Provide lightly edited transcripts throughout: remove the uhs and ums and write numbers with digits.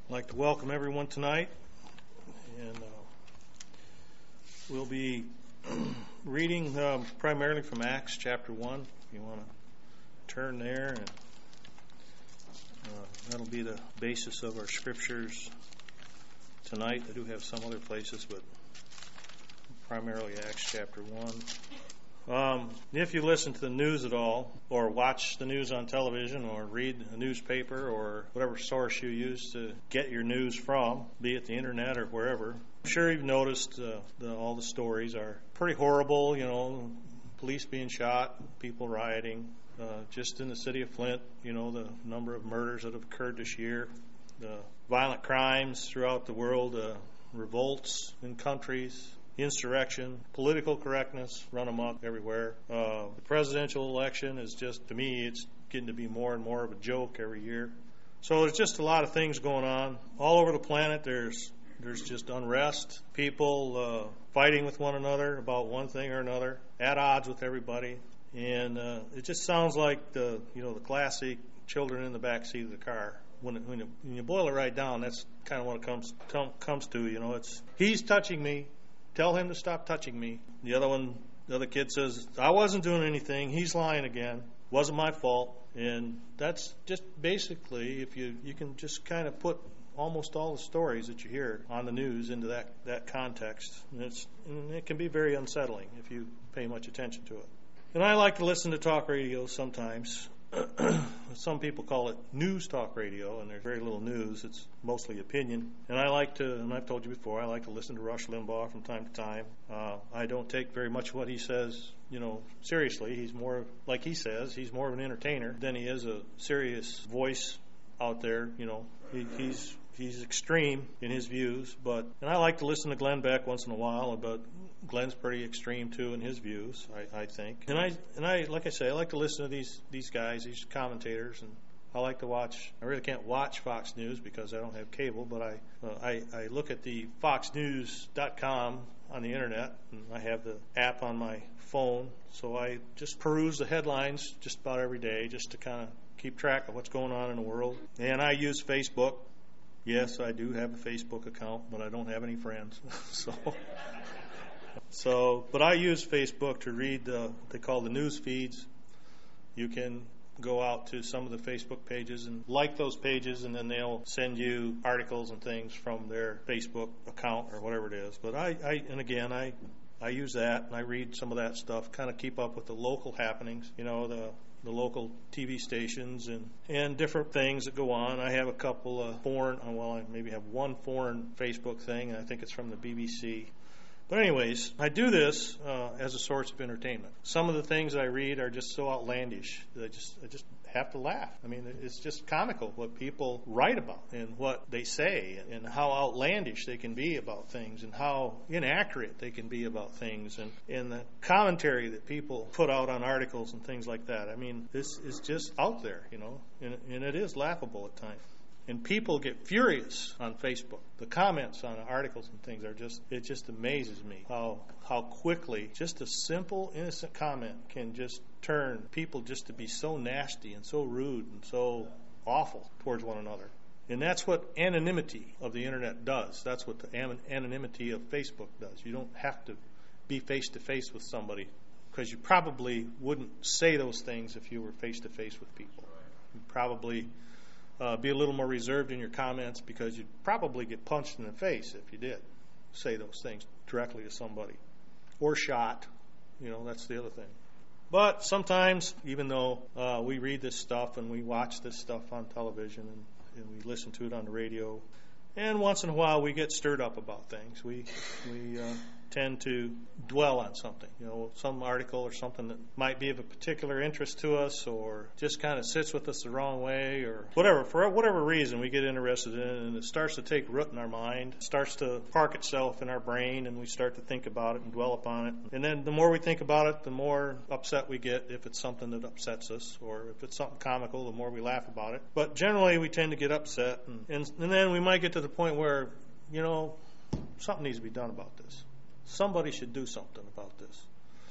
I'd like to welcome everyone tonight, and we'll be reading primarily from Acts chapter 1. If you want to turn there, and that'll be the basis of our scriptures tonight. I do have some other places, but primarily Acts chapter 1. If you listen to the news at all, or watch the news on television, or read a newspaper, or whatever source you use to get your news from, be it the internet or wherever, I'm sure you've noticed all the stories are pretty horrible. You know, police being shot, people rioting. Just in the city of Flint, you know, the number of murders that have occurred this year, the violent crimes throughout the world, revolts in countries, insurrection, political correctness, run amok everywhere. The presidential election is just, to me, it's getting to be more and more of a joke every year. So there's just a lot of things going on. All over the planet, there's just unrest, people fighting with one another about one thing or another, at odds with everybody. And it just sounds like the classic children in the back seat of the car. When you boil it right down, that's kind of what it comes to. You know, it's he's touching me. Tell him to stop touching me. The other kid says, I wasn't doing anything. He's lying again. Wasn't my fault. And that's just basically, if you can just kind of put almost all the stories that you hear on the news into that context. And it can be very unsettling if you pay much attention to it. And I like to listen to talk radio sometimes. Some people call it news talk radio, and there's very little news. It's mostly opinion. And I've told you before, I like to listen to Rush Limbaugh from time to time. I don't take very much what he says, seriously. He's more, like he says, he's more of an entertainer than he is a serious voice out there. He's extreme in his views, and I like to listen to Glenn Beck once in a while, but Glenn's pretty extreme too in his views, I think. And I like I say, I like to listen to these guys, these commentators, and I like to watch. I really can't watch Fox News because I don't have cable, but I look at the foxnews.com on the internet, and I have the app on my phone, so I just peruse the headlines just about every day just to kind of keep track of what's going on in the world. And I use Facebook. Yes, I do have a Facebook account, but I don't have any friends. But I use Facebook to read they call the news feeds. You can go out to some of the Facebook pages and like those pages, and then they'll send you articles and things from their Facebook account or whatever it is. But I use that, and I read some of that stuff, kind of keep up with the local happenings, the local TV stations and different things that go on. I have a couple of I maybe have one foreign Facebook thing, and I think it's from the BBC. But anyways, I do this as a source of entertainment. Some of the things I read are just so outlandish that I just have to laugh. I mean, it's just comical what people write about and what they say and how outlandish they can be about things and how inaccurate they can be about things and the commentary that people put out on articles and things like that. I mean, this is just out there, and it is laughable at times. And people get furious on Facebook. The comments on articles and things it just amazes me how quickly just a simple, innocent comment can just turn people just to be so nasty and so rude and so awful towards one another. And that's what anonymity of the internet does. That's what the anonymity of Facebook does. You don't have to be face-to-face with somebody, because you probably wouldn't say those things if you were face-to-face with people. You'd probably be a little more reserved in your comments, because you'd probably get punched in the face if you did say those things directly to somebody. Or shot. That's the other thing. But sometimes, even though we read this stuff and we watch this stuff on television and we listen to it on the radio, and once in a while we get stirred up about things. We tend to dwell on something, some article or something that might be of a particular interest to us, or just kind of sits with us the wrong way, or whatever. For whatever reason, we get interested in it, and it starts to take root in our mind, starts to park itself in our brain, and we start to think about it and dwell upon it. And then the more we think about it, the more upset we get if it's something that upsets us, or if it's something comical, the more we laugh about it. But generally, we tend to get upset, and then we might get to the point where, something needs to be done about this. Somebody should do something about this.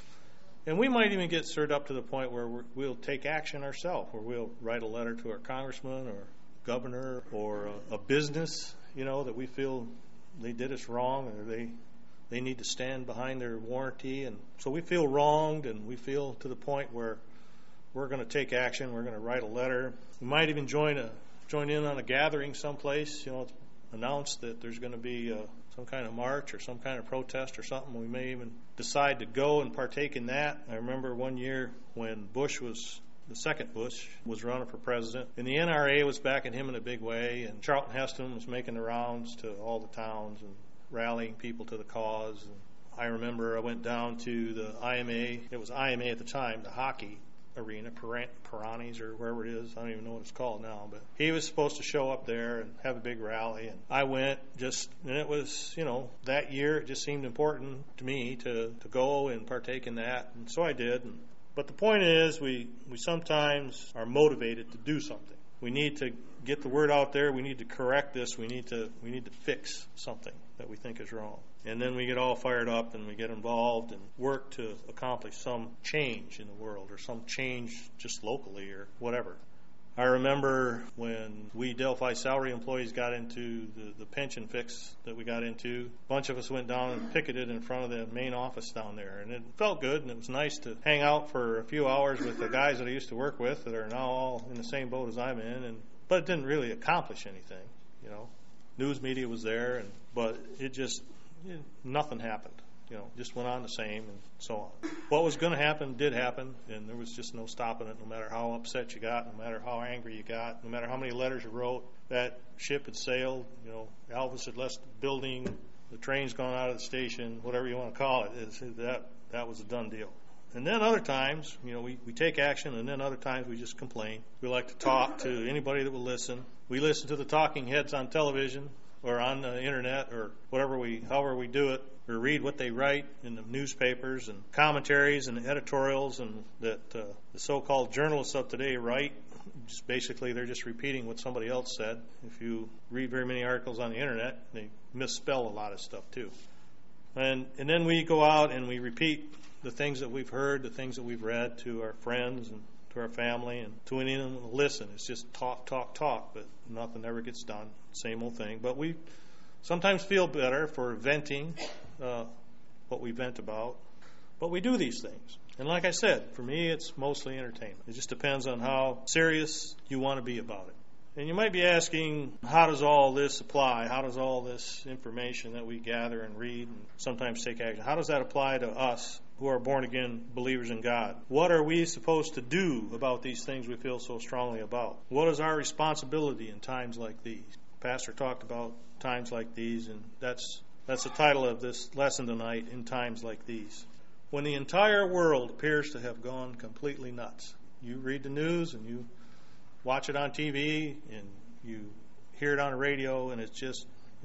And we might even get stirred up to the point where we'll take action ourselves, where we'll write a letter to our congressman or governor or a business, that we feel they did us wrong, or they need to stand behind their warranty. And so we feel wronged, and we feel to the point where we're going to take action. We're going to write a letter. We might even join in on a gathering someplace. It's announced that there's going to be some kind of march or some kind of protest or something. We may even decide to go and partake in that. I remember one year when the second Bush was running for president, and the NRA was backing him in a big way, and Charlton Heston was making the rounds to all the towns and rallying people to the cause. And I remember I went down to the IMA. It was IMA at the time, the hockey arena, Pirani's or wherever it is. I don't even know what it's called now. But he was supposed to show up there and have a big rally. And I went and it was, that year it just seemed important to me to go and partake in that. And so I did. But the point is, we sometimes are motivated to do something. We need to get the word out there. We need to correct this. We need to fix something that we think is wrong. And then we get all fired up and we get involved and work to accomplish some change in the world, or some change just locally or whatever. I remember when we Delphi salary employees got into the pension fix that we got into, a bunch of us went down and picketed in front of the main office down there. And it felt good, and it was nice to hang out for a few hours with the guys that I used to work with that are now all in the same boat as I'm in. But it didn't really accomplish anything. News media was there, but nothing happened. Just went on the same and so on. What was going to happen did happen, and there was just no stopping it. No matter how upset you got, no matter how angry you got, no matter how many letters you wrote, that ship had sailed. Elvis had left the building, the train's gone out of the station, whatever you want to call it. That was a done deal. And then other times, we take action, and then other times we just complain. We like to talk to anybody that will listen. We listen to the talking heads on television or on the internet or however we do it, or read what they write in the newspapers and commentaries and editorials and that the so-called journalists of today write. Just basically, they're just repeating what somebody else said. If you read very many articles on the internet, they misspell a lot of stuff too. And then we go out and we repeat the things that we've heard, the things that we've read to our friends and to our family, and to anyone to listen. It's just talk, but nothing ever gets done. Same old thing. But we sometimes feel better for venting what we vent about. But we do these things. And like I said, for me, it's mostly entertainment. It just depends on how serious you want to be about it. And you might be asking, how does all this apply? How does all this information that we gather and read and sometimes take action, how does that apply to us who are born-again believers in God? What are we supposed to do about these things we feel so strongly about? What is our responsibility in times like these? Pastor talked about times like these, and that's the title of this lesson tonight, In Times Like These. When the entire world appears to have gone completely nuts. You read the news and you watch it on TV and you hear it on the radio, and it's just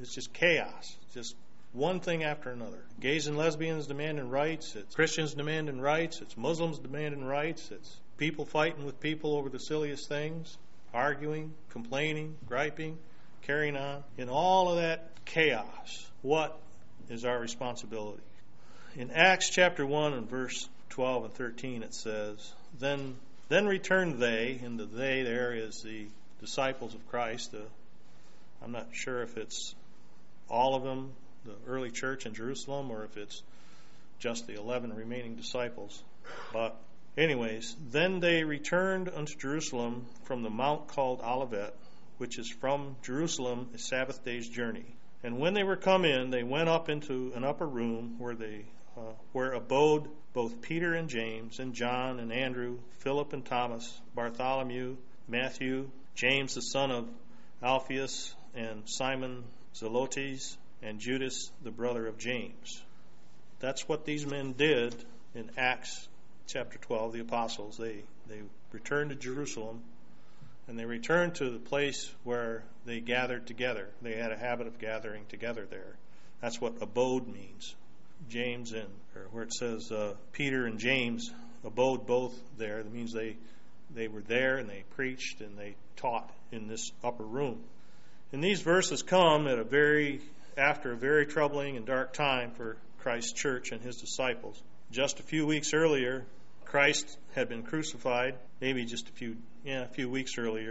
chaos. Just one thing after another. Gays and lesbians demanding rights. It's Christians demanding rights. It's Muslims demanding rights. It's people fighting with people over the silliest things, arguing, complaining, griping, carrying on. In all of that chaos, what is our responsibility? In Acts chapter 1 and verse 12 and 13 it says, Then returned they, and the they there is the disciples of Christ. I'm not sure if it's all of them, the early church in Jerusalem, or if it's just the 11 remaining disciples. But anyways, then they returned unto Jerusalem from the mount called Olivet, which is from Jerusalem a Sabbath day's journey. And when they were come in, they went up into an upper room where abode both Peter and James and John and Andrew, Philip and Thomas, Bartholomew, Matthew, James the son of Alphaeus, and Simon Zelotes, and Judas the brother of James. That's what these men did in Acts chapter 12, the apostles. They returned to Jerusalem, and they returned to the place where they gathered together. They had a habit of gathering together there. That's what abode means. James or where it says Peter and James abode both there. That means they were there and they preached and they taught in this upper room. And these verses come after a very troubling and dark time for Christ's church and his disciples. Just a few weeks earlier, Christ had been crucified. Maybe just a few weeks earlier,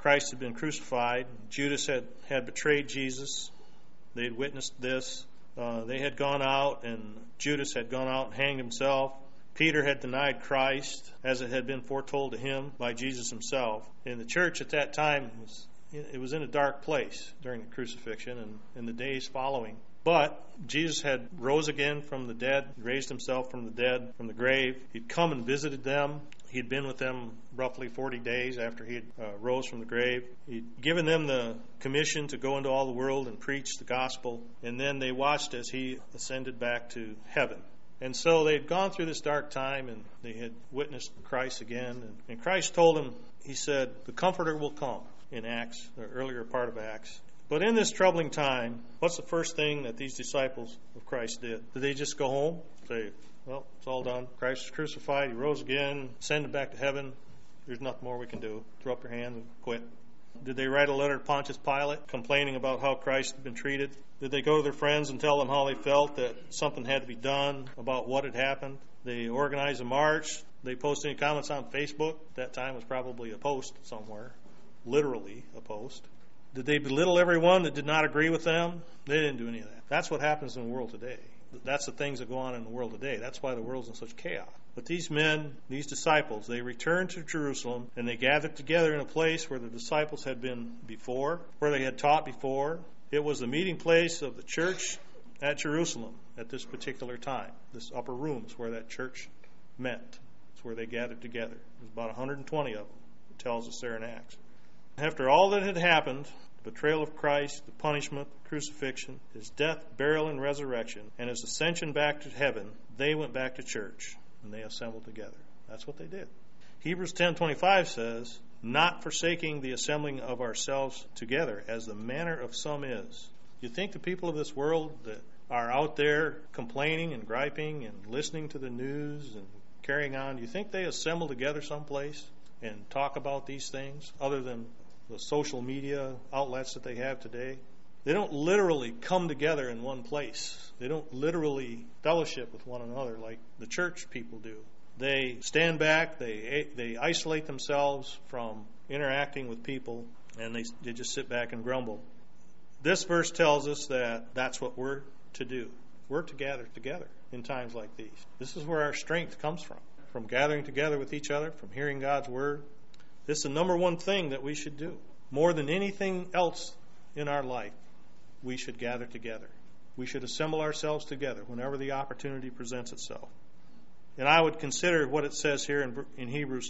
Christ had been crucified. Judas had betrayed Jesus. They had witnessed this. They had gone out, and Judas had gone out and hanged himself. Peter had denied Christ, as it had been foretold to him by Jesus himself. And the church at that time was in a dark place during the crucifixion and in the days following. But Jesus had rose again from the dead, raised himself from the dead, from the grave. He'd come and visited them. He'd been with them roughly 40 days after he had rose from the grave. He'd given them the commission to go into all the world and preach the gospel. And then they watched as he ascended back to heaven. And so they had gone through this dark time, and they had witnessed Christ again. And Christ told them, he said, the Comforter will come in Acts, the earlier part of Acts. But in this troubling time, what's the first thing that these disciples of Christ did? Did they just go home, say, well, it's all done. Christ was crucified. He rose again, ascended back to heaven. There's nothing more we can do. Throw up your hands and quit. Did they write a letter to Pontius Pilate complaining about how Christ had been treated? Did they go to their friends and tell them how they felt that something had to be done about what had happened? They organized a march. They posted any comments on Facebook. That time was probably a post somewhere, literally a post. Did they belittle everyone that did not agree with them? They didn't do any of that. That's what happens in the world today. That's the things that go on in the world today. That's why the world's in such chaos. But these men, these disciples, they returned to Jerusalem, and they gathered together in a place where the disciples had been before, where they had taught before. It was the meeting place of the church at Jerusalem at this particular time. This upper room is where that church met. It's where they gathered together. There's about 120 of them. It tells us there in Acts. After all that had happened, the betrayal of Christ, the punishment, the crucifixion, his death, burial, and resurrection, and his ascension back to heaven, they went back to church, and they assembled together. That's what they did. Hebrews 10:25 says, not forsaking the assembling of ourselves together, as the manner of some is. You think the people of this world that are out there complaining and griping and listening to the news and carrying on, do you think they assemble together someplace and talk about these things other than the social media outlets that they have today? They don't literally come together in one place. They don't literally fellowship with one another like the church people do. They stand back, they isolate themselves from interacting with people, and they just sit back and grumble. This verse tells us that that's what we're to do. We're to gather together in times like these. This is where our strength comes from gathering together with each other, from hearing God's word. This is the number one thing that we should do. More than anything else in our life, we should gather together. We should assemble ourselves together whenever the opportunity presents itself. And I would consider what it says here in Hebrews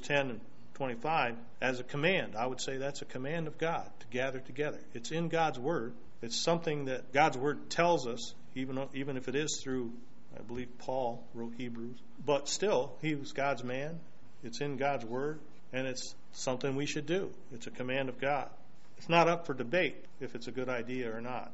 10:25 as a command. I would say that's a command of God to gather together. It's in God's word. It's something that God's word tells us, even if it is through, I believe Paul wrote Hebrews. But still, he was God's man. It's in God's word. And it's something we should do. It's a command of God. It's not up for debate if it's a good idea or not.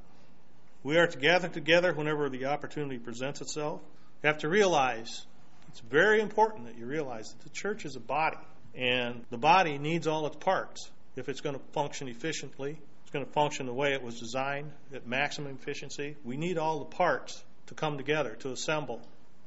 We are to gather together whenever the opportunity presents itself. You have to realize, it's very important that you realize that the church is a body. And the body needs all its parts. If it's going to function efficiently, it's going to function the way it was designed at maximum efficiency. We need all the parts to come together, to assemble.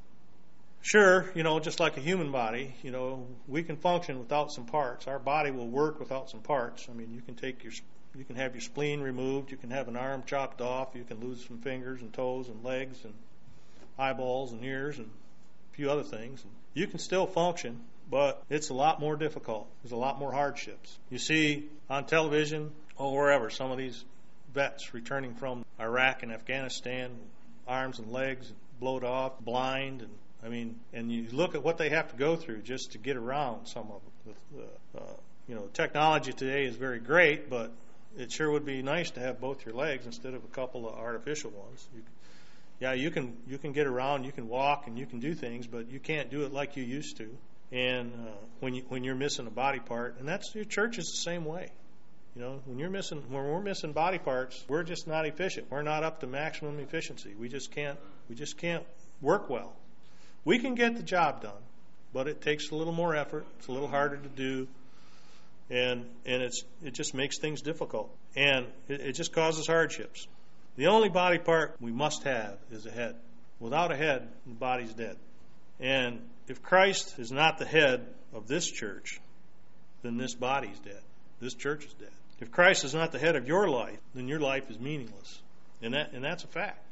Sure, just like a human body, we can function without some parts. Our body will work without some parts. I mean, you can have your spleen removed, you can have an arm chopped off, you can lose some fingers and toes and legs and eyeballs and ears and a few other things. You can still function, but it's a lot more difficult. There's a lot more hardships. You see on television or wherever some of these vets returning from Iraq and Afghanistan, arms and legs blowed off, blind, and you look at what they have to go through just to get around some of them. Technology today is very great, but it sure would be nice to have both your legs instead of a couple of artificial ones. You can get around, you can walk, and you can do things, but you can't do it like you used to. And when you're missing a body part, and that's your church is the same way. When we're missing body parts, we're just not efficient. We're not up to maximum efficiency. We just can't work well. We can get the job done, but it takes a little more effort. It's a little harder to do, and it just makes things difficult, and it just causes hardships. The only body part we must have is a head. Without a head, the body's dead. And if Christ is not the head of this church, then this body's dead. This church is dead. If Christ is not the head of your life, then your life is meaningless. And that's a fact.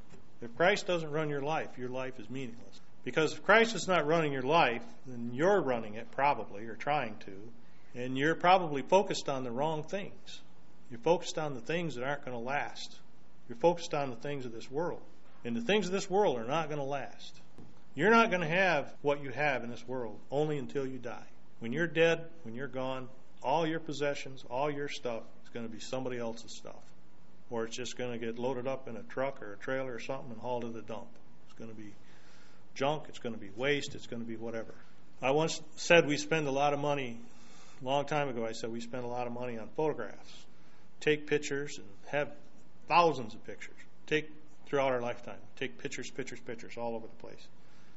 If Christ doesn't run your life is meaningless. Because if Christ is not running your life, then you're running it probably, or trying to, and you're probably focused on the wrong things. You're focused on the things that aren't going to last. You're focused on the things of this world. And the things of this world are not going to last. You're not going to have what you have in this world only until you die. When you're dead, when you're gone, all your possessions, all your stuff is going to be somebody else's stuff. Or it's just going to get loaded up in a truck or a trailer or something and hauled to the dump. It's going to be junk, it's going to be waste, it's going to be whatever. I once said we spend a lot of money, a long time ago I said we spend a lot of money on photographs. Take pictures and have thousands of pictures. Take throughout our lifetime. Take pictures all over the place.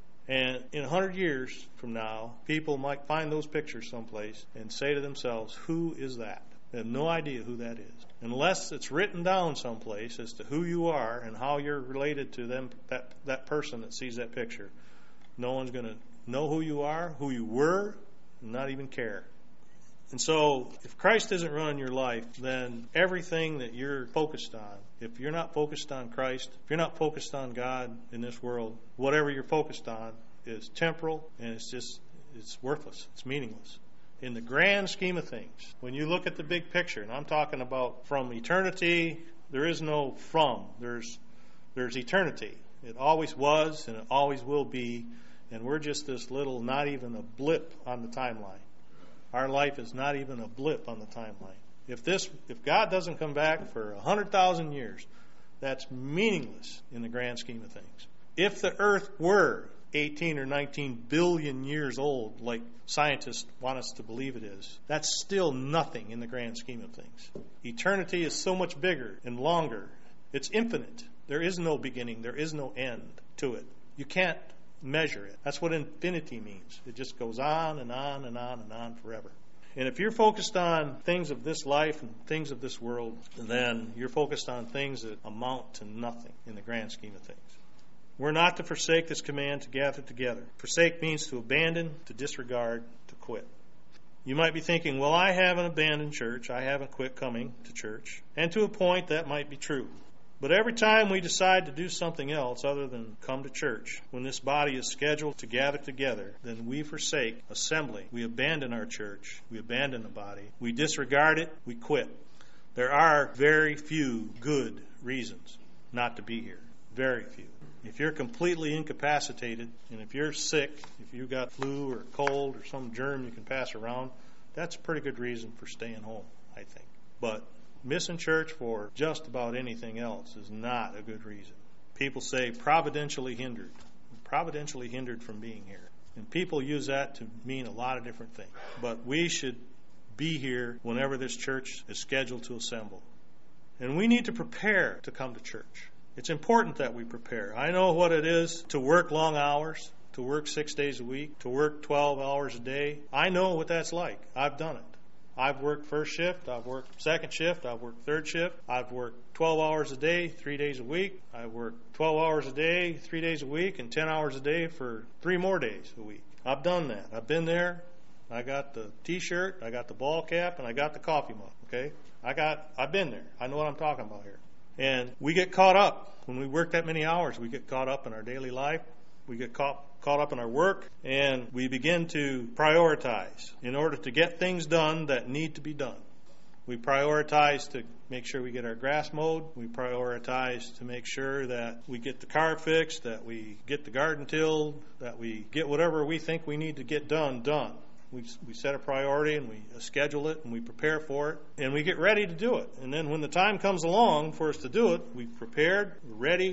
And in 100 years from now, people might find those pictures someplace and say to themselves, who is that? They have no idea who that is. Unless it's written down someplace as to who you are and how you're related to them, that person that sees that picture, no one's going to know who you are, who you were, and not even care. And so, if Christ isn't running your life, then everything that you're focused on, if you're not focused on Christ, if you're not focused on God in this world, whatever you're focused on is temporal, and it's worthless. It's meaningless. In the grand scheme of things, when you look at the big picture, and I'm talking about from eternity, there is no from. There's eternity. It always was, and it always will be, and we're just this little, not even a blip on the timeline. Our life is not even a blip on the timeline. If God doesn't come back for 100,000 years, that's meaningless in the grand scheme of things. If the earth were 18 or 19 billion years old, like scientists want us to believe it is, that's still nothing in the grand scheme of things. Eternity is so much bigger and longer. It's infinite. There is no beginning. There is no end to it. You can't measure it. That's what infinity means. It just goes on and on and on and on forever. And if you're focused on things of this life and things of this world, then you're focused on things that amount to nothing in the grand scheme of things. We're not to forsake this command to gather together. Forsake means to abandon, to disregard, to quit. You might be thinking, well, I haven't abandoned church. I haven't quit coming to church. And to a point, that might be true. But every time we decide to do something else other than come to church, when this body is scheduled to gather together, then we forsake assembly. We abandon our church. We abandon the body. We disregard it. We quit. There are very few good reasons not to be here. Very few. If you're completely incapacitated, and if you're sick, if you've got flu or cold or some germ you can pass around, that's a pretty good reason for staying home, I think. But missing church for just about anything else is not a good reason. People say providentially hindered. Providentially hindered from being here. And people use that to mean a lot of different things. But we should be here whenever this church is scheduled to assemble. And we need to prepare to come to church. It's important that we prepare. I know what it is to work long hours, to work 6 days a week, to work 12 hours a day. I know what that's like. I've done it. I've worked first shift, I've worked second shift, I've worked third shift, I've worked 12 hours a day, 3 days a week. I've worked 12 hours a day, 3 days a week, and 10 hours a day for 3 more days a week. I've done that. I've been there. I got the T-shirt, I got the ball cap, and I got the coffee mug, okay? I've been there. I know what I'm talking about here. And we get caught up. When we work that many hours, we get caught up in our daily life. We get caught up in our work, and we begin to prioritize in order to get things done that need to be done. We prioritize to make sure we get our grass mowed. We prioritize to make sure that we get the car fixed, that we get the garden tilled, that we get whatever we think we need to get done. We set a priority and we schedule it and we prepare for it and we get ready to do it. And then when the time comes along for us to do it, we've prepared, we're ready,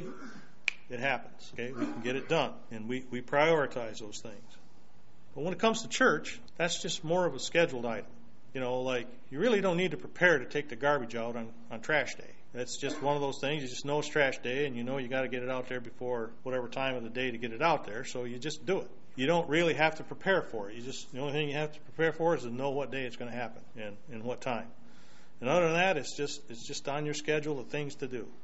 it happens. Okay, we can get it done. And we prioritize those things. But when it comes to church, that's just more of a scheduled item. You know, like you really don't need to prepare to take the garbage out on trash day. That's just one of those things. You just know it's trash day and you know you got to get it out there before whatever time of the day to get it out there. So you just do it. You don't really have to prepare for it. The only thing you have to prepare for is to know what day it's going to happen and what time. And other than that, it's just on your schedule of things to do.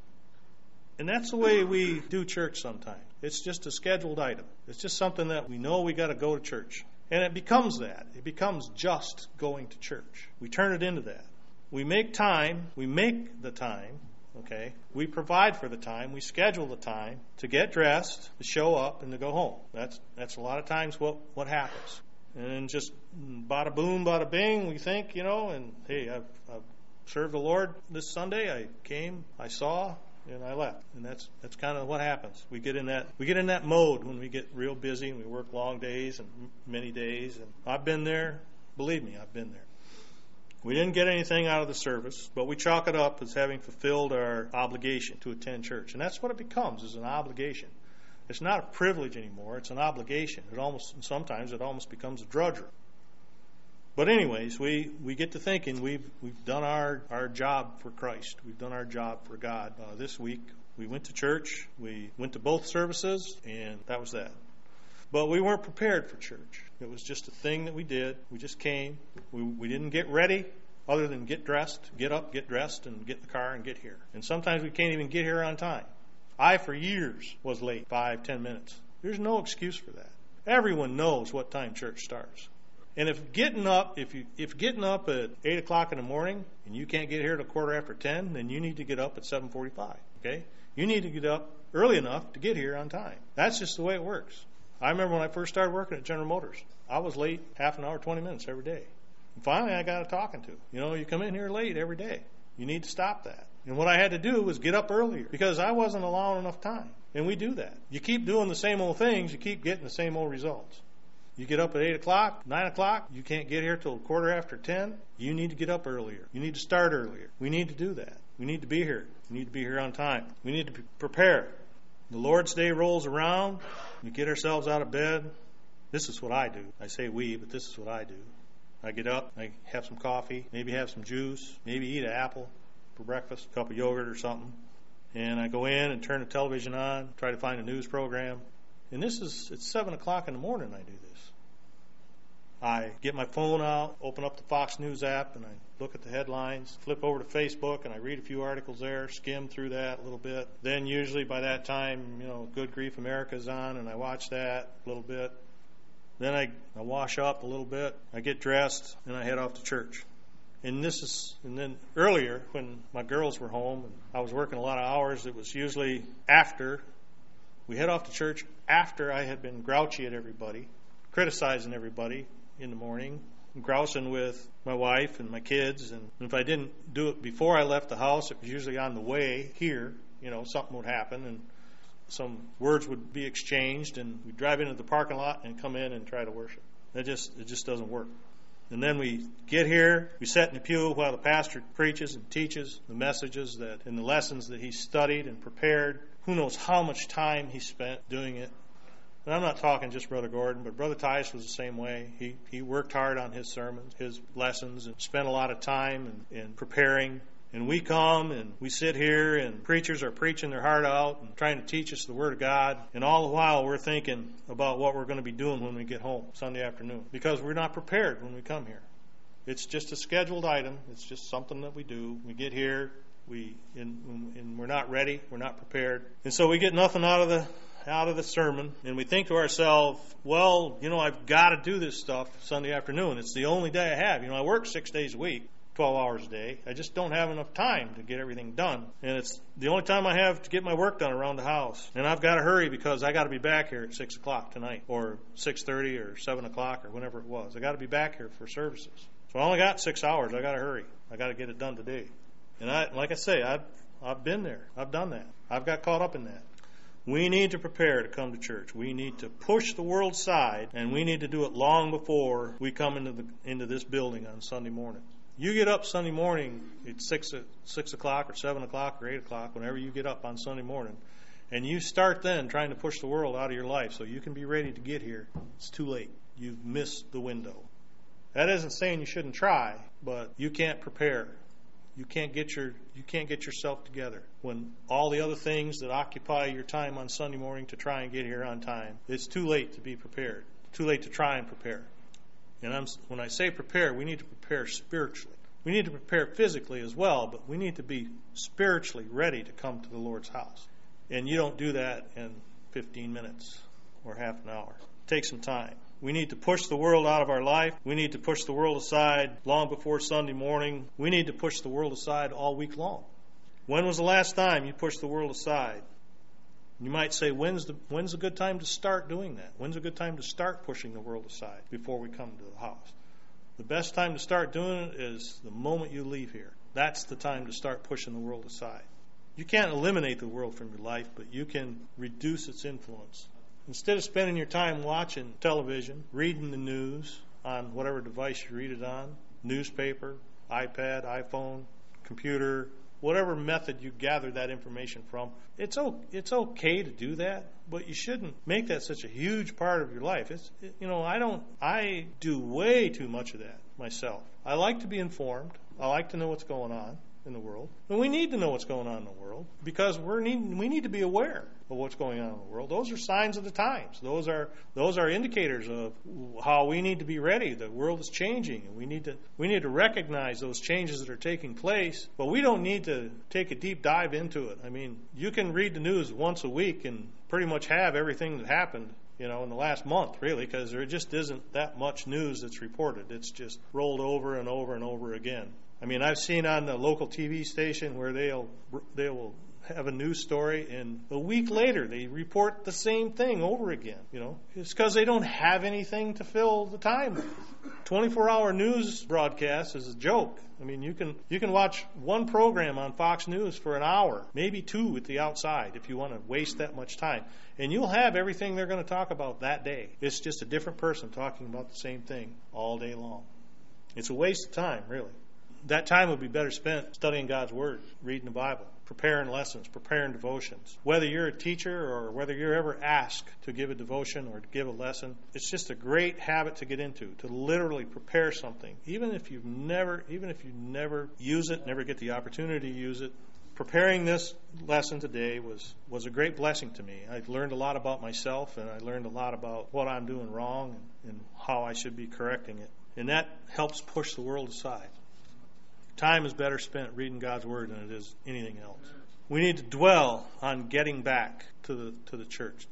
And that's the way we do church sometimes. It's just a scheduled item. It's just something that we know we got to go to church. And it becomes that. It becomes just going to church. We turn it into that. we make time, we make the time, okay? We provide for the time, we schedule the time to get dressed, to show up, and to go home. That's a lot of times what happens. And then just bada boom, bada bing, we think, and hey, I've served the Lord this Sunday. I came, I saw, and I left. And that's kind of what happens. We get in that mode when we get real busy and we work long days and many days. And I've been there. Believe me, I've been there. We didn't get anything out of the service, but we chalk it up as having fulfilled our obligation to attend church. And that's what it becomes, is an obligation. It's not a privilege anymore. It's an obligation. Sometimes it almost becomes a drudgery. But anyways, we get to thinking we've done our job for Christ. We've done our job for God. This week we went to church. We went to both services, and that was that. But we weren't prepared for church. It was just a thing that we did. We just came. We didn't get ready other than get dressed, get up, get dressed, and get in the car and get here. And sometimes we can't even get here on time. I, for years, was late, 5-10 minutes. There's no excuse for that. Everyone knows what time church starts. And if getting up at 8 o'clock in the morning and you can't get here till 10:15, then you need to get up at 7:45. Okay? You need to get up early enough to get here on time. That's just the way it works. I remember when I first started working at General Motors, I was late half an hour, 20 minutes every day. And finally, I got a talking to. You come in here late every day. You need to stop that. And what I had to do was get up earlier because I wasn't allowing enough time. And we do that. You keep doing the same old things, you keep getting the same old results. You get up at 8 o'clock, 9 o'clock, you can't get here till 10:15. You need to get up earlier. You need to start earlier. We need to do that. We need to be here. We need to be here on time. We need to prepare. The Lord's Day rolls around. We get ourselves out of bed. This is what I do. I say we, but this is what I do. I get up, I have some coffee, maybe have some juice, maybe eat an apple for breakfast, a cup of yogurt or something. And I go in and turn the television on, try to find a news program. And it's 7 o'clock in the morning I do this. I get my phone out, open up the Fox News app, and I look at the headlines, flip over to Facebook, and I read a few articles there, skim through that a little bit. Then usually by that time, Good Grief America's on, and I watch that a little bit. Then I wash up a little bit, I get dressed, and I head off to church. And then earlier, when my girls were home and I was working a lot of hours, it was usually we head off to church after I had been grouchy at everybody, criticizing everybody in the morning, grousing with my wife and my kids. And if I didn't do it before I left the house, it was usually on the way here. Something would happen and some words would be exchanged, and we'd drive into the parking lot and come in and try to worship. It just doesn't work. And then we get here, we sit in the pew while the pastor preaches and teaches the messages and the lessons that he studied and prepared. Who knows how much time he spent doing it. And I'm not talking just Brother Gordon, but Brother Tice was the same way. He worked hard on his sermons, his lessons, and spent a lot of time in preparing. And we come and we sit here and preachers are preaching their heart out and trying to teach us the Word of God. And all the while we're thinking about what we're going to be doing when we get home Sunday afternoon, because we're not prepared when we come here. It's just a scheduled item. It's just something that we do. We get here, and we're not ready. We're not prepared. And so we get nothing out of the sermon, and we think to ourselves, well, I've got to do this stuff Sunday afternoon. It's the only day I have. I work 6 days a week, 12 hours a day. I just don't have enough time to get everything done. And it's the only time I have to get my work done around the house. And I've got to hurry because I got to be back here at 6 o'clock tonight, or 6:30 or 7 o'clock or whenever it was. I got to be back here for services. So I only got 6 hours. I got to hurry. I got to get it done today. And like I say, I've been there. I've done that. I've got caught up in that. We need to prepare to come to church. We need to push the world aside, and we need to do it long before we come into this building on Sunday morning. You get up Sunday morning at 6 o'clock or 7 o'clock or 8 o'clock, whenever you get up on Sunday morning, and you start then trying to push the world out of your life so you can be ready to get here. It's too late. You've missed the window. That isn't saying you shouldn't try, but you can't prepare. You can't get yourself together when all the other things that occupy your time on Sunday morning to try and get here on time. It's too late to be prepared. Too late to try and prepare. And when I say prepare, we need to prepare spiritually. We need to prepare physically as well, but we need to be spiritually ready to come to the Lord's house. And you don't do that in 15 minutes or half an hour. Take some time. We need to push the world out of our life. We need to push the world aside long before Sunday morning. We need to push the world aside all week long. When was the last time you pushed the world aside? You might say, when's a good time to start doing that? When's a good time to start pushing the world aside before we come to the house? The best time to start doing it is the moment you leave here. That's the time to start pushing the world aside. You can't eliminate the world from your life, but you can reduce its influence. Instead of spending your time watching television, reading the news on whatever device you read it on, newspaper, iPad, iPhone, computer, whatever method you gather that information from, it's okay to do that, but you shouldn't make that such a huge part of your life. I do way too much of that myself. I like to be informed. I like to know what's going on in the world. And we need to know what's going on in the world because we need to be aware of what's going on in the world. Those are signs of the times. Those are indicators of how we need to be ready. The world is changing, and we need to recognize those changes that are taking place, but we don't need to take a deep dive into it. I mean, you can read the news once a week and pretty much have everything that happened in the last month, really, because there just isn't that much news that's reported. It's just rolled over and over and over again. I mean, I've seen on the local TV station where they will have a news story, and a week later they report the same thing over again. It's because they don't have anything to fill the time with. 24-hour news broadcast is a joke. I mean, you can watch one program on Fox News for an hour, maybe two at the outside, if you want to waste that much time, and you'll have everything they're going to talk about that day. It's just a different person talking about the same thing all day long. It's a waste of time, really. That time would be better spent studying God's Word, reading the Bible, preparing lessons, preparing devotions. Whether you're a teacher or whether you're ever asked to give a devotion or to give a lesson, it's just a great habit to get into, to literally prepare something. Even if you never use it, never get the opportunity to use it. Preparing this lesson today was a great blessing to me. I learned a lot about myself, and I learned a lot about what I'm doing wrong and how I should be correcting it. And that helps push the world aside. Time is better spent reading God's Word than it is anything else. We need to dwell on getting back to the church.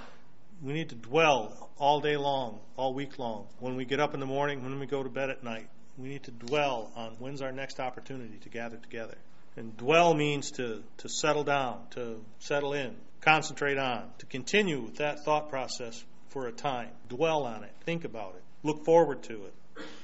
We need to dwell all day long, all week long. When we get up in the morning, when we go to bed at night, we need to dwell on when's our next opportunity to gather together. And dwell means to settle down, to settle in, concentrate on, to continue with that thought process for a time. Dwell on it. Think about it. Look forward to it.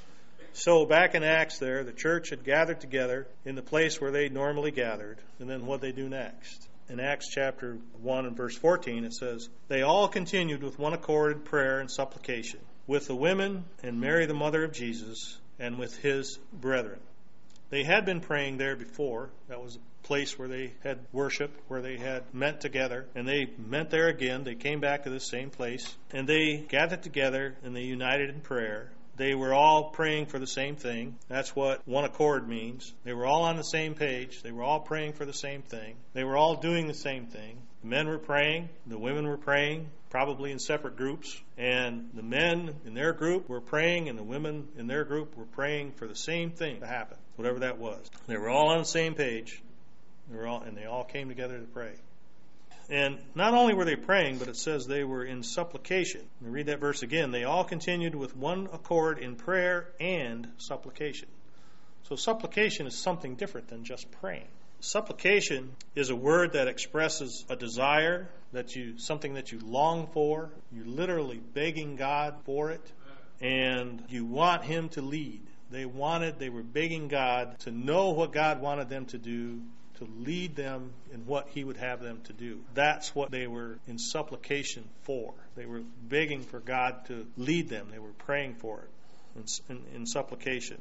So back in Acts there, the church had gathered together in the place where they normally gathered, and then what they do next. In Acts chapter 1 and verse 14, it says, "They all continued with one accord in prayer and supplication, with the women and Mary the mother of Jesus, and with his brethren." They had been praying there before. That was a place where they had worship, where they had met together, and they met there again. They came back to the same place, and they gathered together, and they united in prayer. They were all praying for the same thing. That's what one accord means. They were all on the same page. They were all praying for the same thing. They were all doing the same thing. The men were praying. The women were praying, probably in separate groups. And the men in their group were praying, and the women in their group were praying for the same thing to happen, whatever that was. They were all on the same page, and they all came together to pray. And not only were they praying, but it says they were in supplication. Let me read that verse again. They all continued with one accord in prayer and supplication. So supplication is something different than just praying. Supplication is a word that expresses a desire, something that you long for. You're literally begging God for it, and you want Him to lead. They were begging God to know what God wanted them to do, to lead them in what He would have them to do. That's what they were in supplication for. They were begging for God to lead them. They were praying for it in supplication.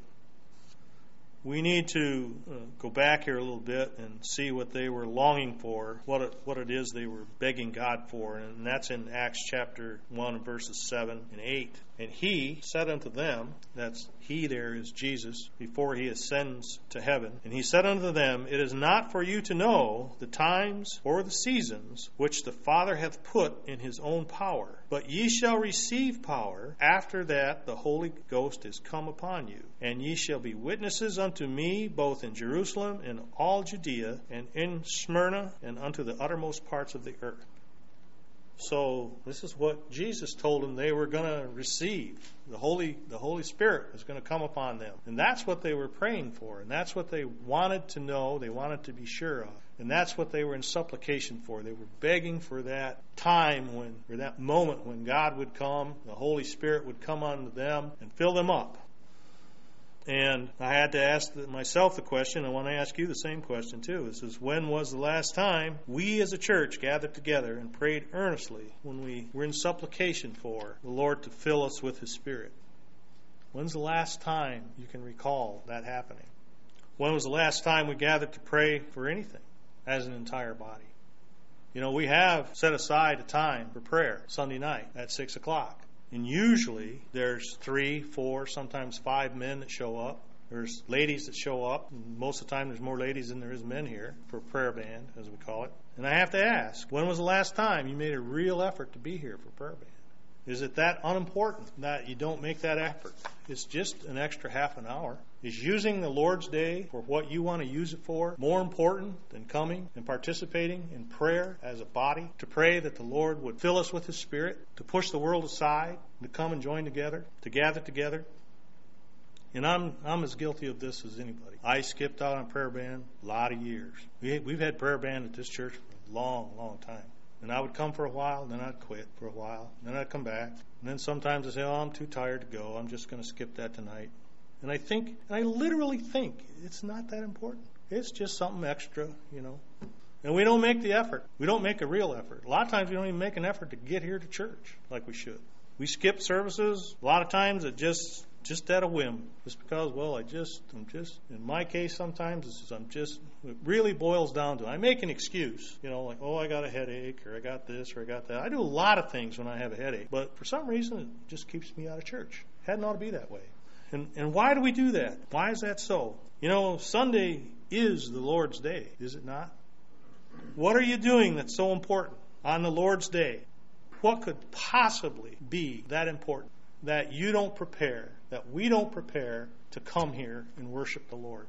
We need to go back here a little bit and see what they were longing for, what it is they were begging God for. And that's in Acts chapter 1, verses 7 and 8. "And He said unto them," that's He there is Jesus, before He ascends to heaven, "and He said unto them, It is not for you to know the times or the seasons which the Father hath put in His own power, but ye shall receive power after that the Holy Ghost is come upon you. And ye shall be witnesses unto me both in Jerusalem and all Judea and in Smyrna and unto the uttermost parts of the earth." So this is what Jesus told them they were going to receive. The Holy Spirit was going to come upon them. And that's what they were praying for. And that's what they wanted to know. They wanted to be sure of. And that's what they were in supplication for. They were begging for that time or that moment when God would come, the Holy Spirit would come unto them and fill them up. And I had to ask myself the question. I want to ask you the same question too. It says, when was the last time we as a church gathered together and prayed earnestly when we were in supplication for the Lord to fill us with His Spirit? When's the last time you can recall that happening? When was the last time we gathered to pray for anything as an entire body? You know, we have set aside a time for prayer Sunday night at 6 o'clock. And usually there's 3, 4, sometimes 5 men that show up. There's ladies that show up. And most of the time there's more ladies than there is men here for prayer band, as we call it. And I have to ask, when was the last time you made a real effort to be here for prayer band? Is it that unimportant that you don't make that effort? It's just an extra half an hour. Is using the Lord's Day for what you want to use it for more important than coming and participating in prayer as a body? To pray that the Lord would fill us with His Spirit, to push the world aside, to come and join together, to gather together? And I'm as guilty of this as anybody. I skipped out on prayer band a lot of years. We've had prayer band at this church for a long, long time. And I would come for a while, then I'd quit for a while, then I'd come back. And then sometimes I'd say, I'm too tired to go. I'm just going to skip that tonight. And I literally think it's not that important. It's just something extra, you know. And we don't make the effort. We don't make a real effort. A lot of times we don't even make an effort to get here to church like we should. We skip services. A lot of times it just at a whim. Just because, well, I'm just, in my case sometimes, it really boils down to, I make an excuse, you know, like, I got a headache, or I got this, or I got that. I do a lot of things when I have a headache, but for some reason it just keeps me out of church. It hadn't ought to be that way. And why do we do that? Why is that so? You know, Sunday is the Lord's Day, is it not? What are you doing that's so important on the Lord's Day? What could possibly be that important that you don't prepare, that we don't prepare to come here and worship the Lord?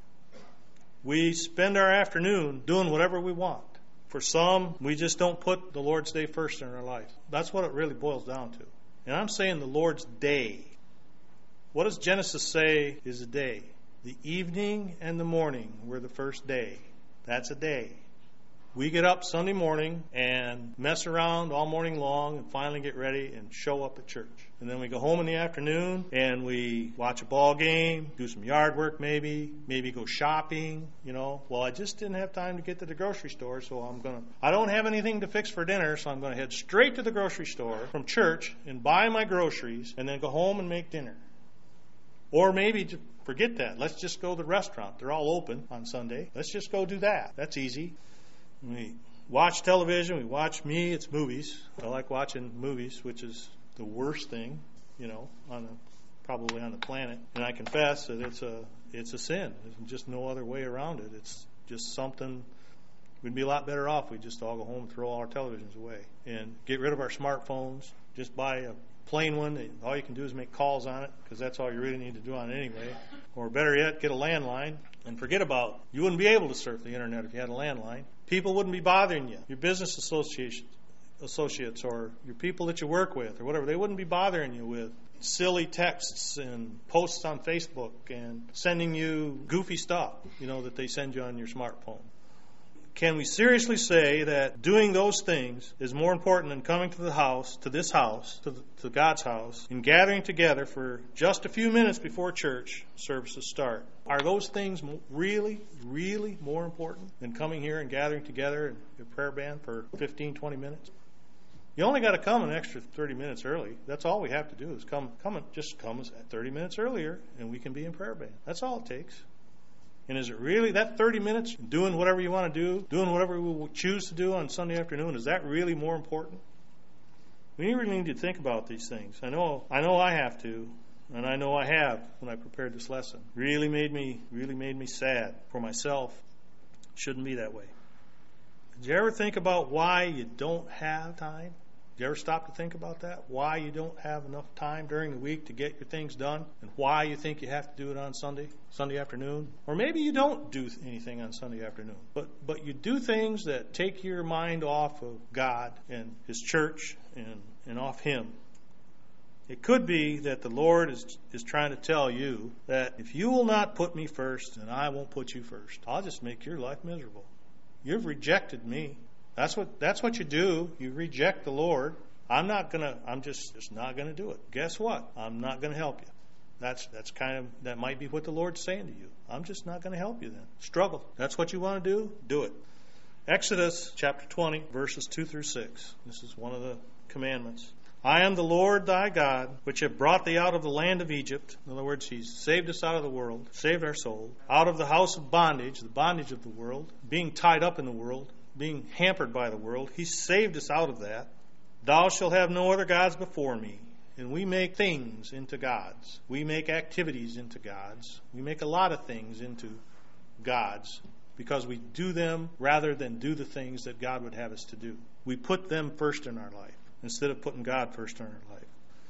We spend our afternoon doing whatever we want. For some, we just don't put the Lord's Day first in our life. That's what it really boils down to. And I'm saying the Lord's Day. What does Genesis say is a day? The evening and the morning were the first day. That's a day. We get up Sunday morning and mess around all morning long and finally get ready and show up at church. And then we go home in the afternoon and we watch a ball game, do some yard work maybe go shopping, you know. Well, I just didn't have time to get to the grocery store, so I don't have anything to fix for dinner, so I'm going to head straight to the grocery store from church and buy my groceries and then go home and make dinner. Or maybe forget that. Let's just go to the restaurant. They're all open on Sunday. Let's just go do that. That's easy. We watch television. We watch it's movies. I like watching movies, which is the worst thing, you know, probably on the planet. And I confess that it's a sin. There's just no other way around it. It's just something. We'd be a lot better off if we just all go home and throw all our televisions away and get rid of our smartphones. Just buy a plain one. All you can do is make calls on it, because that's all you really need to do on it anyway. Or better yet, get a landline and forget about. You wouldn't be able to surf the internet if you had a landline. People wouldn't be bothering you. Your business associates or your people that you work with or whatever, they wouldn't be bothering you with silly texts and posts on Facebook and sending you goofy stuff, you know, that they send you on your smartphone. Can we seriously say that doing those things is more important than coming to this house, to God's house, and gathering together for just a few minutes before church services start? Are those things really, really more important than coming here and gathering together in a prayer band for 15, 20 minutes? You only got to come an extra 30 minutes early. That's all we have to do is come 30 minutes earlier, and we can be in prayer band. That's all it takes. And is it really that 30 minutes doing whatever you want to do, doing whatever we choose to do on Sunday afternoon, is that really more important? We really need to think about these things. I know I have to, and I know I have when I prepared this lesson. Really made me sad for myself. Shouldn't be that way. Did you ever think about why you don't have time? Do you ever stop to think about that? Why you don't have enough time during the week to get your things done, and why you think you have to do it on Sunday afternoon? Or maybe you don't do anything on Sunday afternoon, but you do things that take your mind off of God and His church and off Him. It could be that the Lord is trying to tell you that if you will not put me first, then I won't put you first. I'll just make your life miserable. You've rejected me. That's what you do. You reject the Lord. I'm just not gonna do it. Guess what? I'm not gonna help you. That might be what the Lord's saying to you. I'm just not gonna help you then. Struggle. That's what you want to do? Do it. Exodus chapter 20, verses 2 through 6. This is one of the commandments. I am the Lord thy God, which have brought thee out of the land of Egypt. In other words, He's saved us out of the world, saved our soul, out of the house of bondage, the bondage of the world, being tied up in the world, being hampered by the world. He saved us out of that. Thou shalt have no other gods before me. And we make things into gods. We make activities into gods. We make a lot of things into gods because we do them rather than do the things that God would have us to do. We put them first in our life instead of putting God first in our life.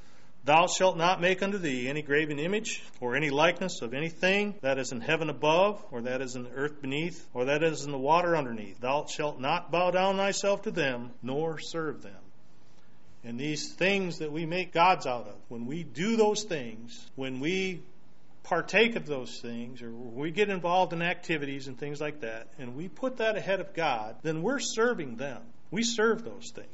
Thou shalt not make unto thee any graven image or any likeness of anything that is in heaven above, or that is in the earth beneath, or that is in the water underneath. Thou shalt not bow down thyself to them, nor serve them. And these things that we make gods out of, when we do those things, when we partake of those things, or we get involved in activities and things like that, and we put that ahead of God, then we're serving them. We serve those things.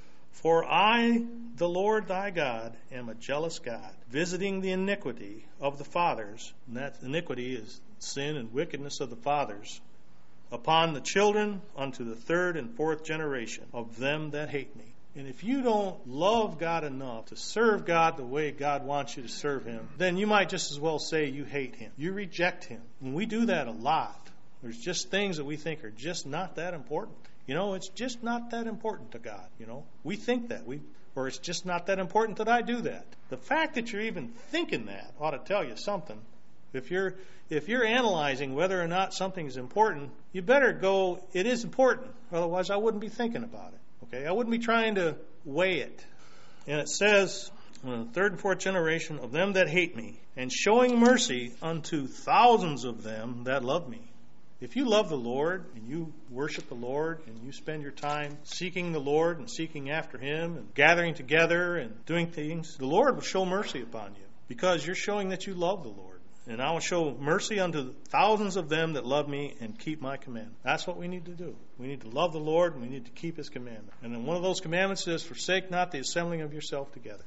For I, the Lord thy God, am a jealous God, visiting the iniquity of the fathers, and that iniquity is sin and wickedness of the fathers, upon the children unto the third and fourth generation of them that hate me. And if you don't love God enough to serve God the way God wants you to serve Him, then you might just as well say you hate Him. You reject Him. And we do that a lot. There's just things that we think are just not that important. It's just not that important to God. We think that. Or it's just not that important that I do that. The fact that you're even thinking that ought to tell you something. If you're analyzing whether or not something is important, you better go, it is important. Otherwise, I wouldn't be thinking about it. Okay? I wouldn't be trying to weigh it. And it says, third and fourth generation of them that hate me, and showing mercy unto thousands of them that love me. If you love the Lord and you worship the Lord and you spend your time seeking the Lord and seeking after Him and gathering together and doing things, the Lord will show mercy upon you because you're showing that you love the Lord. And I will show mercy unto thousands of them that love me and keep my commandment. That's what we need to do. We need to love the Lord and we need to keep His commandment. And then one of those commandments is, forsake not the assembling of yourself together.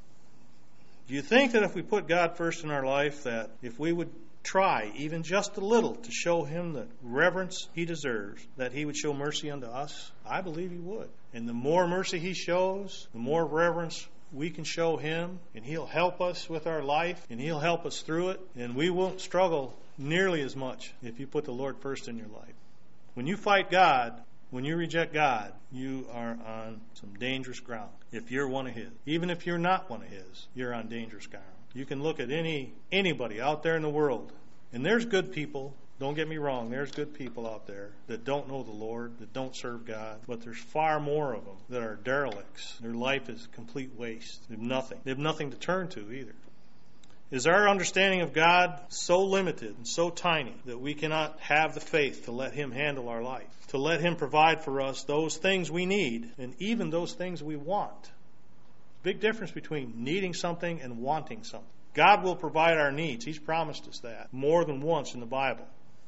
Do you think that if we put God first in our life, that if we would try even just a little to show Him the reverence He deserves, that He would show mercy unto us? I believe He would. And the more mercy He shows, the more reverence we can show Him, and He'll help us with our life, and He'll help us through it, and we won't struggle nearly as much if you put the Lord first in your life. When you fight God, when you reject God, you are on some dangerous ground. If you're one of His. Even if you're not one of His, you're on dangerous ground. You can look at anybody out there in the world, and there's good people. Don't get me wrong, there's good people out there that don't know the Lord, that don't serve God, but there's far more of them that are derelicts. Their life is complete waste. They have nothing. They have nothing to turn to either. Is our understanding of God so limited and so tiny that we cannot have the faith to let Him handle our life, to let Him provide for us those things we need and even those things we want? Big difference between needing something and wanting something. God will provide our needs. He's promised us that more than once in the Bible.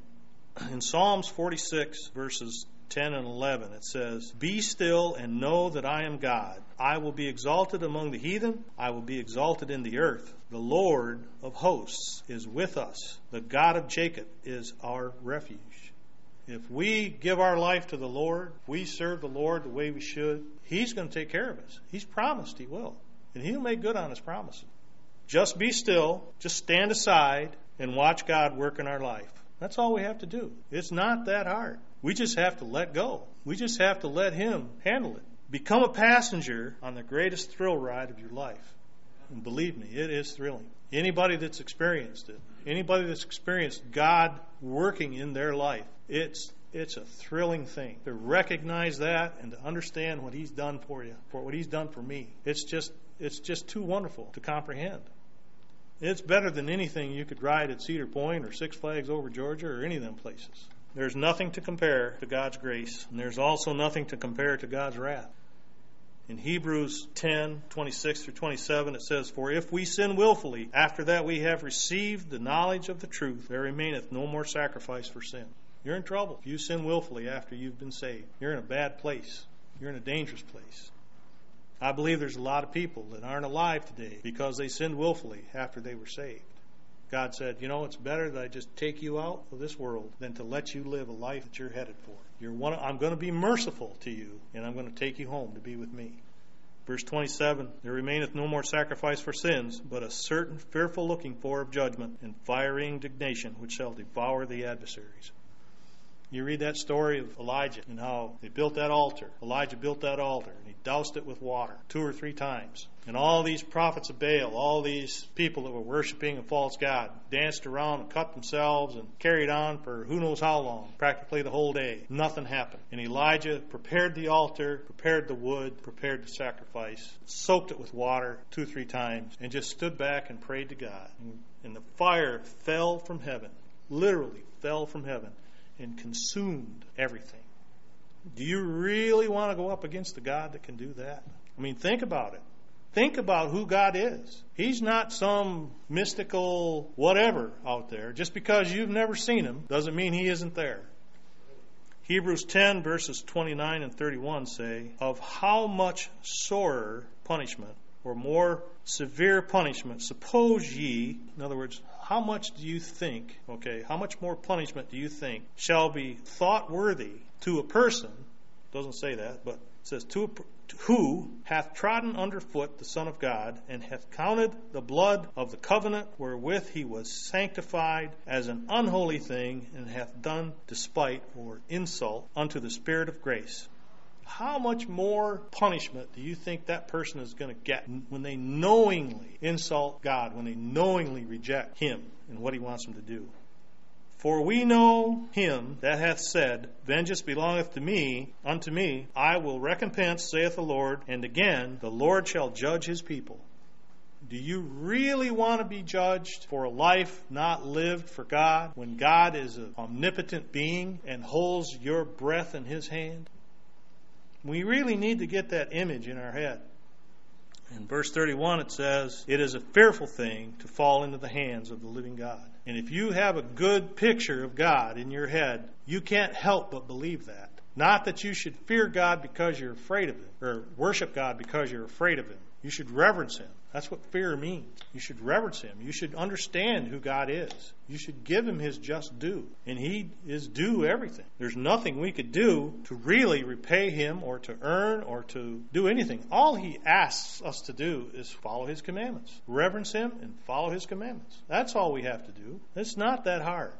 In Psalms 46, verses 10 and 11, it says, Be still and know that I am God. I will be exalted among the heathen. I will be exalted in the earth. The Lord of hosts is with us. The God of Jacob is our refuge. If we give our life to the Lord, if we serve the Lord the way we should, He's going to take care of us. He's promised He will. And He'll make good on His promises. Just be still. Just stand aside and watch God work in our life. That's all we have to do. It's not that hard. We just have to let go. We just have to let Him handle it. Become a passenger on the greatest thrill ride of your life. And believe me, it is thrilling. Anybody that's experienced it, anybody that's experienced God working in their life, it's It's a thrilling thing to recognize that and to understand what He's done for you, for what He's done for me. It's just too wonderful to comprehend. It's better than anything you could ride at Cedar Point or Six Flags Over Georgia or any of them places. There's nothing to compare to God's grace, and there's also nothing to compare to God's wrath. In Hebrews 10:26-27, it says, "For if we sin willfully, after that we have received the knowledge of the truth, there remaineth no more sacrifice for sin." You're in trouble if you sin willfully after you've been saved. You're in a bad place. You're in a dangerous place. I believe there's a lot of people that aren't alive today because they sinned willfully after they were saved. God said, it's better that I just take you out of this world than to let you live a life that you're headed for. I'm going to be merciful to you, and I'm going to take you home to be with me. Verse 27, "There remaineth no more sacrifice for sins, but a certain fearful looking for of judgment and fiery indignation, which shall devour the adversaries." You read that story of Elijah and how they built that altar. Elijah built that altar, and he doused it with water 2 or 3 times. And all these prophets of Baal, all these people that were worshiping a false god, danced around and cut themselves and carried on for who knows how long, practically the whole day. Nothing happened. And Elijah prepared the altar, prepared the wood, prepared the sacrifice, soaked it with water 2 or 3 times, and just stood back and prayed to God. And the fire fell from heaven, literally fell from heaven, and consumed everything. Do you really want to go up against the God that can do that? Think about it. Think about who God is. He's not some mystical whatever out there. Just because you've never seen Him doesn't mean He isn't there. Hebrews 10 verses 29 and 31 say, "Of how much sorer punishment, or more severe punishment, suppose ye," in other words, how much do you think, how much more punishment do you think shall be thought worthy to a person, doesn't say that, but it says who hath trodden under foot the Son of God, and hath counted the blood of the covenant wherewith he was sanctified as an unholy thing, and hath done despite or insult unto the Spirit of grace. How much more punishment do you think that person is going to get when they knowingly insult God, when they knowingly reject Him and what He wants them to do? "For we know Him that hath said, Vengeance belongeth to me, unto me, I will recompense, saith the Lord. And again, the Lord shall judge His people." Do you really want to be judged for a life not lived for God, when God is an omnipotent being and holds your breath in His hand? We really need to get that image in our head. In verse 31 it says, "It is a fearful thing to fall into the hands of the living God." And if you have a good picture of God in your head, you can't help but believe that. Not that you should fear God because you're afraid of Him, or worship God because you're afraid of Him. You should reverence Him. That's what fear means. You should reverence Him. You should understand who God is. You should give Him His just due. And He is due everything. There's nothing we could do to really repay Him or to earn or to do anything. All He asks us to do is follow His commandments. Reverence Him and follow His commandments. That's all we have to do. It's not that hard.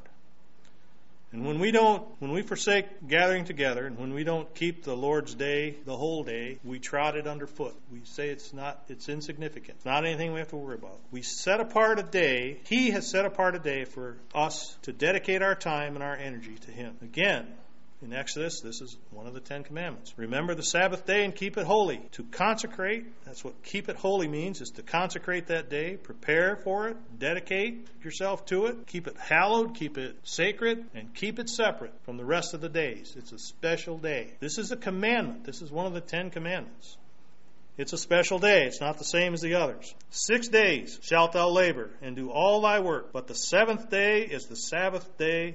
And when we forsake gathering together, and when we don't keep the Lord's day, the whole day, we trot it underfoot. We say it's insignificant. It's not anything we have to worry about. We set apart a day. He has set apart a day for us to dedicate our time and our energy to Him. Again, in Exodus, this is one of the 10 Commandments. "Remember the Sabbath day and keep it holy." To consecrate, that's what keep it holy means, is to consecrate that day, prepare for it, dedicate yourself to it, keep it hallowed, keep it sacred, and keep it separate from the rest of the days. It's a special day. This is a commandment. This is one of the 10 Commandments. It's a special day. It's not the same as the others. 6 days shalt thou labor and do all thy work, but the 7th day is the Sabbath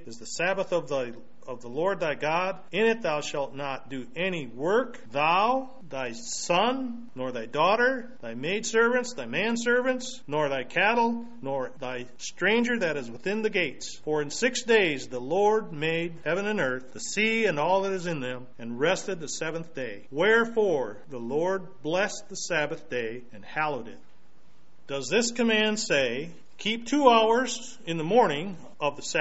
of the Lord thy God. In it thou shalt not do any work, thou, thy son, nor thy daughter, thy maidservants, thy manservants, nor thy cattle, nor thy stranger that is within the gates. For in 6 days the Lord made heaven and earth, the sea and all that is in them, and rested the 7th day. Wherefore the Lord blessed the Sabbath day and hallowed it. Does this command say, keep 2 hours in the morning of the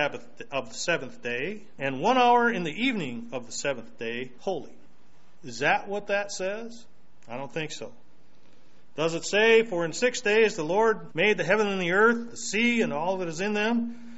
7th day, and 1 hour in the evening of the 7th day holy? Is that what that says? I don't think so. Does it say, for in 6 days the Lord made the heaven and the earth, the sea and all that is in them,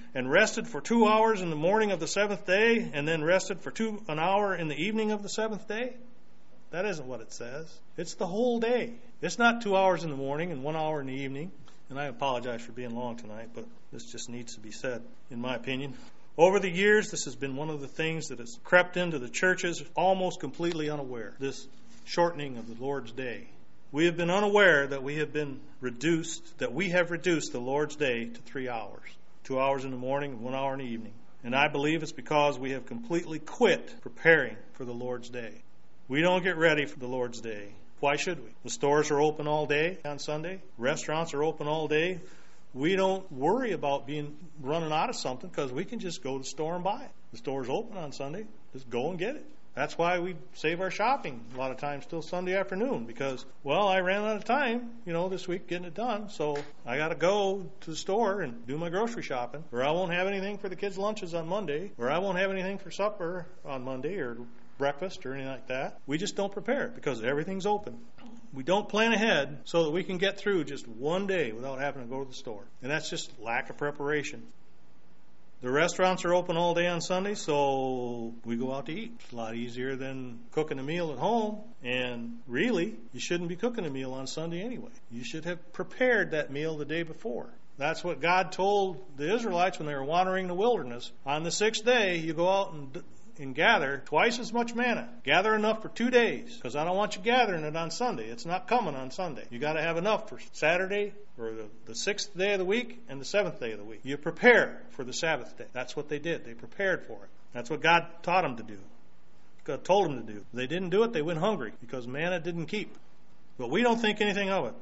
and rested for 2 hours in the morning of the seventh day, and then rested for an hour in the evening of the seventh day? That isn't what it says. It's the whole day. It's not 2 hours in the morning and 1 hour in the evening. And I apologize for being long tonight, but this just needs to be said, in my opinion. Over the years, this has been one of the things that has crept into the churches almost completely unaware, this shortening of the Lord's Day. We have been unaware that we have reduced the Lord's Day to 3 hours. 2 hours in the morning and 1 hour in the evening. And I believe it's because we have completely quit preparing for the Lord's Day. We don't get ready for the Lord's Day. Why should we? The stores are open all day on Sunday. Restaurants are open all day. We don't worry about running out of something because we can just go to the store and buy it. The store's open on Sunday. Just go and get it. That's why we save our shopping a lot of times till Sunday afternoon because, well, I ran out of time, this week getting it done. So I got to go to the store and do my grocery shopping, or I won't have anything for the kids' lunches on Monday, or I won't have anything for supper on Monday or breakfast or anything like that. We just don't prepare because everything's open. We don't plan ahead so that we can get through just one day without having to go to the store. And that's just lack of preparation. The restaurants are open all day on Sunday, so we go out to eat. It's a lot easier than cooking a meal at home. And really, you shouldn't be cooking a meal on Sunday anyway. You should have prepared that meal the day before. That's what God told the Israelites when they were wandering in the wilderness. On the 6th day, you go out and gather twice as much manna. Gather enough for 2 days, because I don't want you gathering it on Sunday. It's not coming on Sunday. You got to have enough for Saturday, or the 6th day of the week, and the 7th day of the week. You prepare for the Sabbath day. That's what they did. They prepared for it. That's what God taught them to do. God told them to do. If they didn't do it, they went hungry, because manna didn't keep. But we don't think anything of it.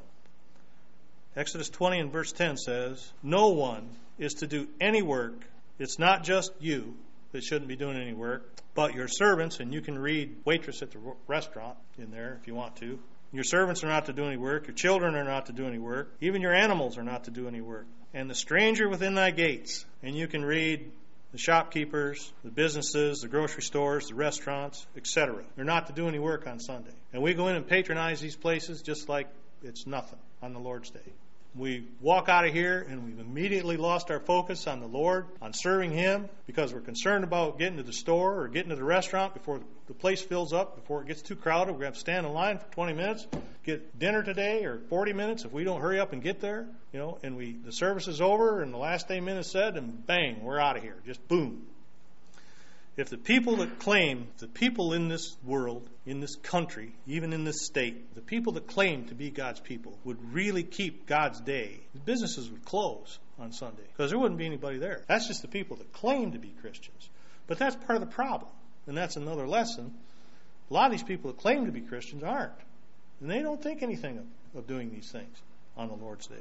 Exodus 20 and verse 10 says, "No one is to do any work. It's not just you that shouldn't be doing any work, but your servants," and you can read waitress at the restaurant in there if you want to. Your servants are not to do any work. Your children are not to do any work. Even your animals are not to do any work. And the stranger within thy gates, and you can read the shopkeepers, the businesses, the grocery stores, the restaurants, etc. They're not to do any work on Sunday. And we go in and patronize these places just like it's nothing on the Lord's Day. We walk out of here and we've immediately lost our focus on the Lord, on serving Him, because we're concerned about getting to the store or getting to the restaurant before the place fills up, before it gets too crowded. We're going to have to stand in line for 20 minutes, get dinner today, or 40 minutes if we don't hurry up and get there. And the service is over and the last amen is said, and bang, we're out of here. Just boom. If the people in this world, in this country, even in this state, the people that claim to be God's people would really keep God's day, the businesses would close on Sunday because there wouldn't be anybody there. That's just the people that claim to be Christians. But that's part of the problem, and that's another lesson. A lot of these people that claim to be Christians aren't, and they don't think anything of doing these things on the Lord's Day.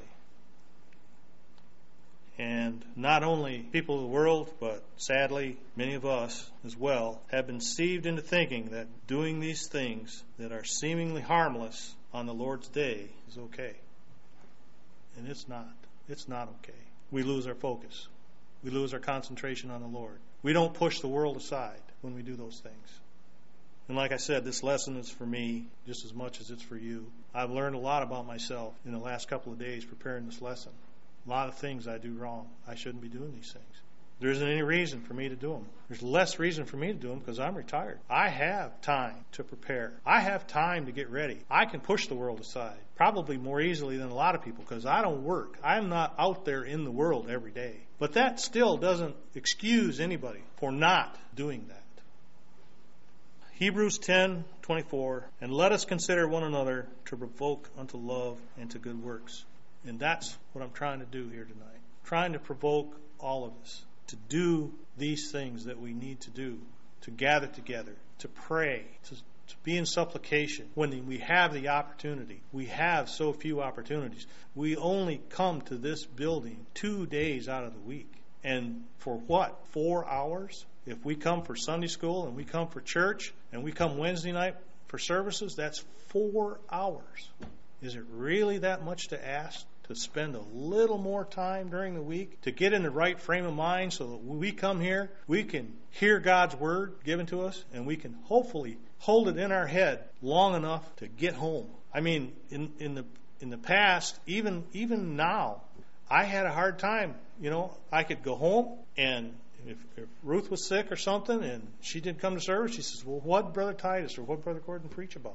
And not only people of the world, but sadly, many of us as well, have been deceived into thinking that doing these things that are seemingly harmless on the Lord's Day is okay. And it's not. It's not okay. We lose our focus. We lose our concentration on the Lord. We don't push the world aside when we do those things. And like I said, this lesson is for me just as much as it's for you. I've learned a lot about myself in the last couple of days preparing this lesson. A lot of things I do wrong. I shouldn't be doing these things. There isn't any reason for me to do them. There's less reason for me to do them because I'm retired. I have time to prepare. I have time to get ready. I can push the world aside probably more easily than a lot of people because I don't work. I'm not out there in the world every day. But that still doesn't excuse anybody for not doing that. Hebrews 10:24, "And let us consider one another to provoke unto love and to good works." And that's what I'm trying to do here tonight. I'm trying to provoke all of us to do these things that we need to do, to gather together, to pray, to be in supplication when we have the opportunity. We have so few opportunities. We only come to this building 2 days out of the week. And for what? 4 hours? If we come for Sunday school and we come for church and we come Wednesday night for services, that's 4 hours. Is it really that much to ask to spend a little more time during the week to get in the right frame of mind so that when we come here, we can hear God's word given to us and we can hopefully hold it in our head long enough to get home? I mean, in the past, even now, I had a hard time. I could go home, and if Ruth was sick or something and she didn't come to service, she says, well, what Brother Titus or what Brother Gordon preach about?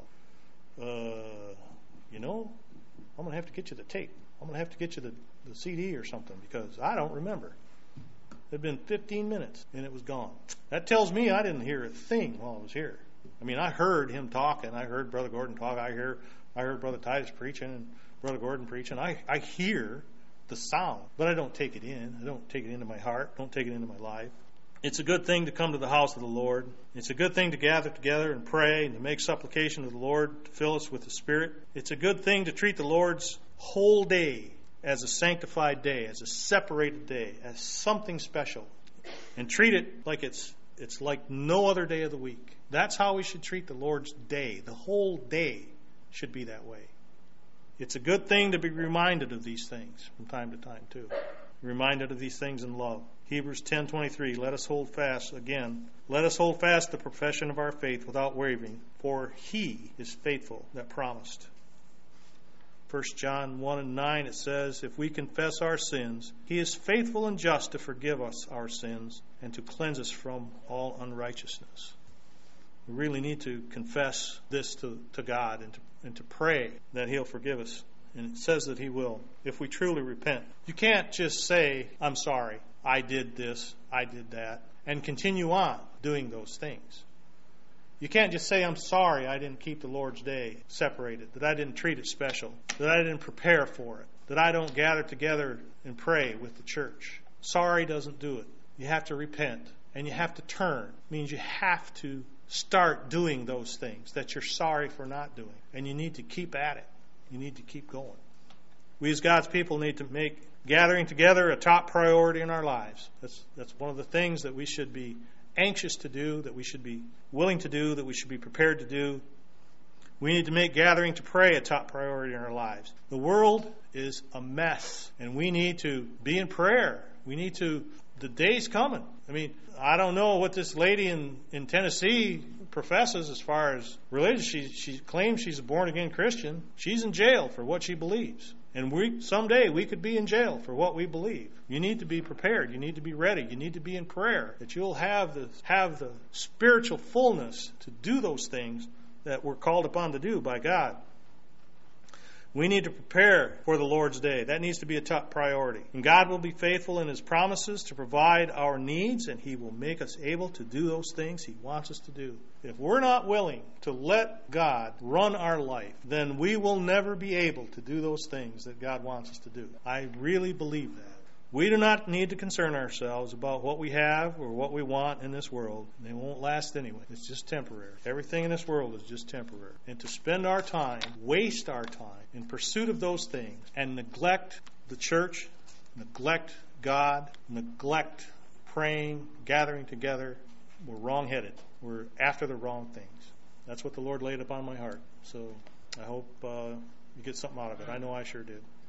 I'm going to have to get you the tape. I'm going to have to get you the CD or something because I don't remember. It had been 15 minutes and it was gone. That tells me I didn't hear a thing while I was here. I mean, I heard him talking. I heard Brother Gordon talk. I heard Brother Titus preaching and Brother Gordon preaching. I hear the sound, but I don't take it in. I don't take it into my heart. Don't take it into my life. It's a good thing to come to the house of the Lord. It's a good thing to gather together and pray and to make supplication to the Lord to fill us with the Spirit. It's a good thing to treat the Lord's whole day as a sanctified day, as a separated day, as something special, and treat it like it's like no other day of the week. That's how we should treat the Lord's day. The whole day should be that way. It's a good thing to be reminded of these things from time to time, too. Reminded of these things in love. Hebrews 10:23, let us hold fast the profession of our faith without wavering, for He is faithful that promised. 1 John 1:9, it says, if we confess our sins, He is faithful and just to forgive us our sins and to cleanse us from all unrighteousness. We really need to confess this to God and to pray that He'll forgive us. And it says that He will if we truly repent. You can't just say, I'm sorry, I did this, I did that, and continue on doing those things. You can't just say, I'm sorry I didn't keep the Lord's day separated, that I didn't treat it special, that I didn't prepare for it, that I don't gather together and pray with the church. Sorry doesn't do it. You have to repent, and you have to turn. It means you have to start doing those things that you're sorry for not doing, and you need to keep at it. You need to keep going. We as God's people need to make gathering together a top priority in our lives. That's one of the things that we should be anxious to do, that we should be willing to do, that we should be prepared to do. We need to make gathering to pray a top priority in our lives. The world is a mess, and we need to be in prayer. The day's coming. I mean, I don't know what this lady in Tennessee professes as far as religion. She claims she's a born-again Christian. She's in jail for what she believes. And someday we could be in jail for what we believe. You need to be prepared. You need to be ready. You need to be in prayer, that you'll have the spiritual fullness to do those things that we're called upon to do by God. We need to prepare for the Lord's day. That needs to be a top priority. And God will be faithful in His promises to provide our needs, and He will make us able to do those things He wants us to do. If we're not willing to let God run our life, then we will never be able to do those things that God wants us to do. I really believe that. We do not need to concern ourselves about what we have or what we want in this world. They won't last anyway. It's just temporary. Everything in this world is just temporary. And to spend our time, waste our time in pursuit of those things and neglect the church, neglect God, neglect praying, gathering together, we're wrong-headed. We're after the wrong things. That's what the Lord laid upon my heart. So I hope you get something out of it. I know I sure did.